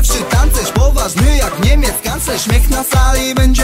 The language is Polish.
pierwszy tancerz, poważny jak Niemiec kanclerz. Śmiech na sali będzie